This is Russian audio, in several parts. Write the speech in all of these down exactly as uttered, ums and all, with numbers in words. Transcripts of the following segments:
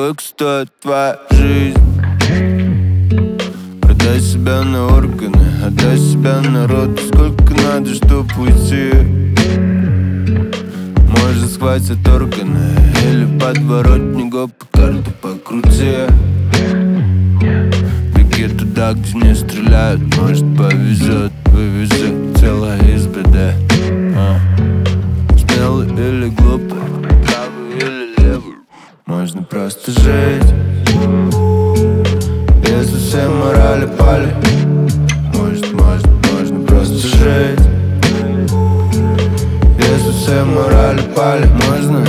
Сколько стоит твоя жизнь? Продай себя на органы, отдай себя народу. Сколько надо, чтоб уйти? Может, схватят органы или подворотника по карту покрути. Беги туда, где не стреляют. Может, повезет, вывезет тело из беды. а. Смелый или глупый, правый или левый. Можно просто жить, если все морали пали. Может, может, можно просто жить, если все морали пали. Можно.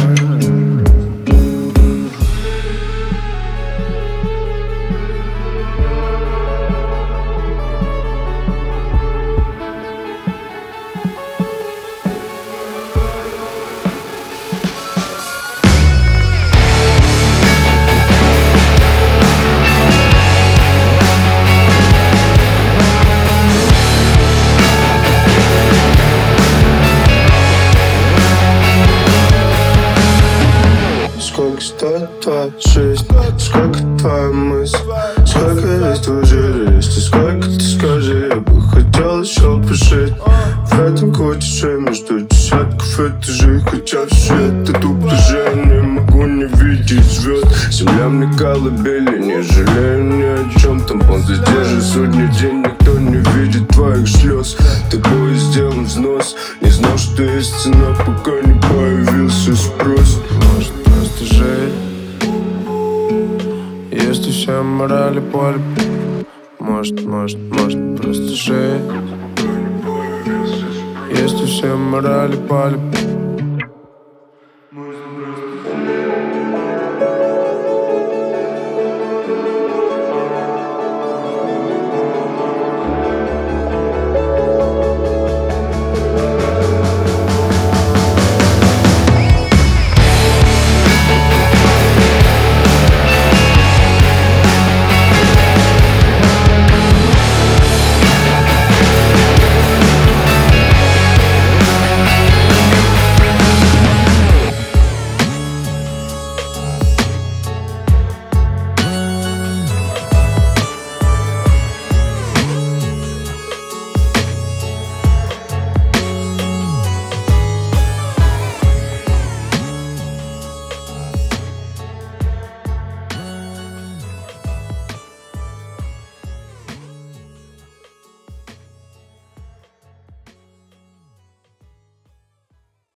Сколько стоит твоя жизнь? Сколько твоя мысль? Сколько есть твой жирист? И сколько ты скажи? Я бы хотел еще пожить в этом кутише между десятков этажей. Хотя все это тупо же я не могу не видеть звезд. Земля мне колыбели, не жалею ни о чем. Тампон задержит сотни день, никто не видит твоих слез. Тобой сделан взнос, не знал, что есть цена, пока не появился спрос. Может, просто жить, если все морали поле. Может, может, может просто жить, если все морали поле.